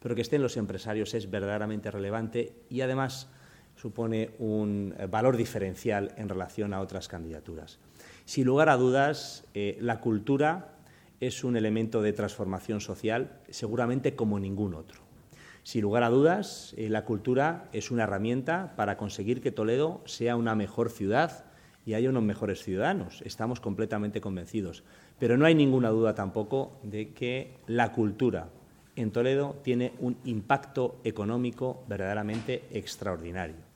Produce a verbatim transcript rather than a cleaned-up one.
pero que estén los empresarios es verdaderamente relevante y, además, supone un valor diferencial en relación a otras candidaturas. Sin lugar a dudas, eh, la cultura es un elemento de transformación social seguramente como ningún otro. Sin lugar a dudas, eh, la cultura es una herramienta para conseguir que Toledo sea una mejor ciudad y haya unos mejores ciudadanos. Estamos completamente convencidos. Pero no hay ninguna duda tampoco de que la cultura en Toledo tiene un impacto económico verdaderamente extraordinario.